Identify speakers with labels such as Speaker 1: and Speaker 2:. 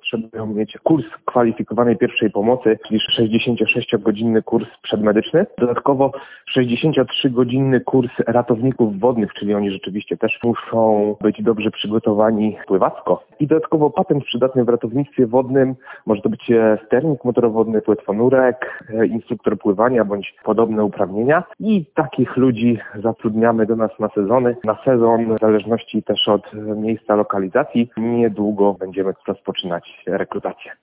Speaker 1: potrzebują mieć kurs kwalifikowanej pierwszej pomocy, czyli 66-godzinny kurs przedmedyczny. Dodatkowo 63-godzinny kurs ratowników wodnych, czyli oni rzeczywiście też muszą być dobrze przygotowani pływacko. I dodatkowo patent przydatny w ratownictwie wodnym. Może to być sternik motorowodny, płetwonurek, instruktor pływania bądź podobne uprawnienia. I takich ludzi zatrudniamy do nas na sezony. Na sezon, w zależności też od miejsca lokalizacji, niedługo będziemy rozpoczynać rekrutację.